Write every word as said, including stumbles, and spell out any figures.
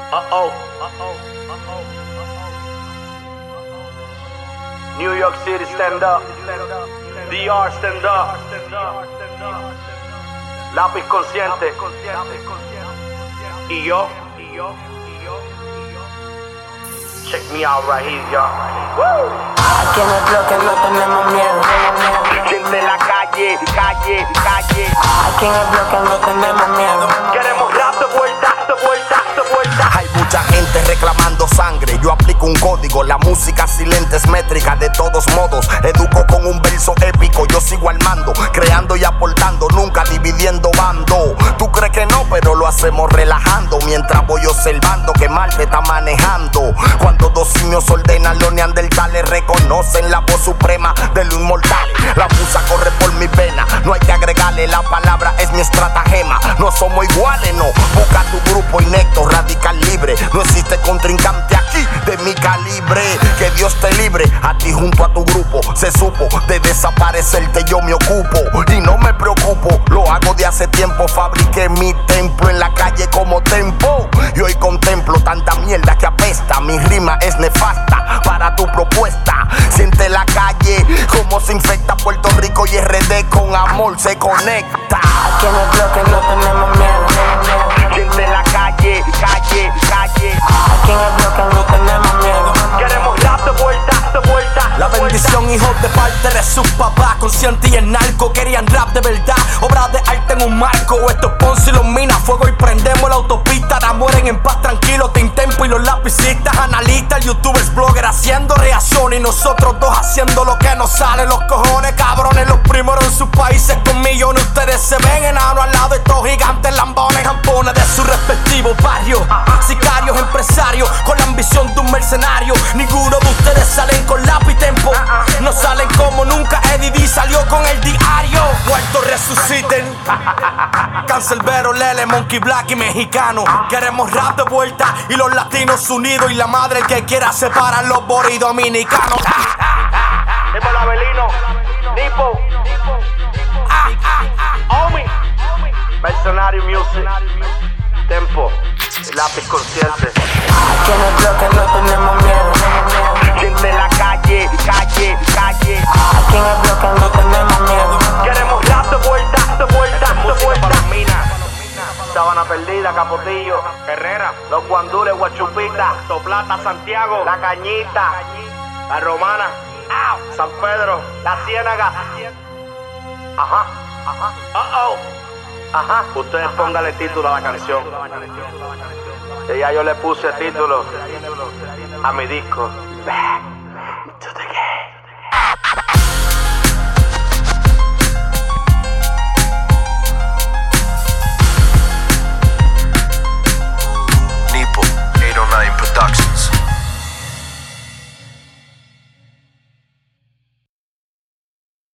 Uh-oh. Uh-oh. Uh-oh. New York City, stand up. D R, stand up. Lápiz consciente. Y yo. Check me out right here, y'all. Aquí en el bloque no tenemos miedo. Gente en la calle, calle, calle. Aquí en el bloque no tenemos miedo. Queremos rap de vuelta, de vuelta, de vuelta. Hay mucha gente reclamando sangre. Yo aplico un código, la música silente es métrica. De todos modos, educo con un verso épico. Yo sigo al mando, creando y aportando, nunca dividiendo bando. Tú crees que no, pero lo hacemos relajando. Mientras voy observando que Marte está manejando. Cuando dos simios ordenan, los neandertales reconocen la voz suprema de los inmortales. La musa corre por mi vena, no hay que agregarle, la palabra es mi estratagema. No somos iguales, no, busca tu grupo inecto, radical libre. No existe contrincante aquí de mi calibre. Que Dios te libre, a ti junto a tu grupo. Se supo, de desaparecerte yo me ocupo. Y no me preocupo, lo hago de hace tiempo. Fabriqué mi templo en la calle como tempo. Y hoy contemplo tanta mierda que apesta. Mi rima es nefasta para tu propuesta. Siente la calle como se infecta Puerto Rico y R D con amor se conecta. Aquí en el bloque no tenemos miedo. Siente la calle, calle, calle. Aquí en el bloque no tenemos miedo. Queremos rap de vuelta, de vuelta. La bendición, hijos de parte de sus papás. Consciente y el narco querían rap de verdad. Obra de arte en un marco. Estos Ponce y los minas, fuego y prendemos la autopista. Ahora mueren en paz tranquilo, Tintempo y los lapicistas. Analistas, youtubers, bloggers haciendo reacción. Y nosotros dos haciendo lo que nos sale. Los cojones, cabrones, los primeros en sus países con millones. Ustedes se ven enanos al lado de estos gigantes lambones. Jampones de sus respectivos barrios. Sicarios, empresarios, con la ambición de un mercenario. Ninguno de ustedes salen con lápiz y tempo. No salen como nunca Eddie D salió con el diario. Muertos resuciten. Cancelbero, Lele, Monkey Black y mexicano. Queremos rap de vuelta y los latinos unidos. Y la madre el que quiera separar los boris dominicanos. Dímelo, Abelino, Nipo, Omi, Mercenario Music, Tempo, Lápiz Consciente. Aquí en el bloque no tenemos miedo. Siente la calle, calle, calle. Aquí en el bloque no tenemos miedo. Queremos rap de vuelta, de vuelta, de vuelta. Sabana Perdida, Capotillo, Herrera, Los Guandules, Guachupita, Toplata, Santiago, La Cañita, La Romana, San Pedro, La Ciénaga. Ajá, ajá, uh oh. Ajá. Ustedes pónganle título a la canción. Y ya yo le puse título a mi disco.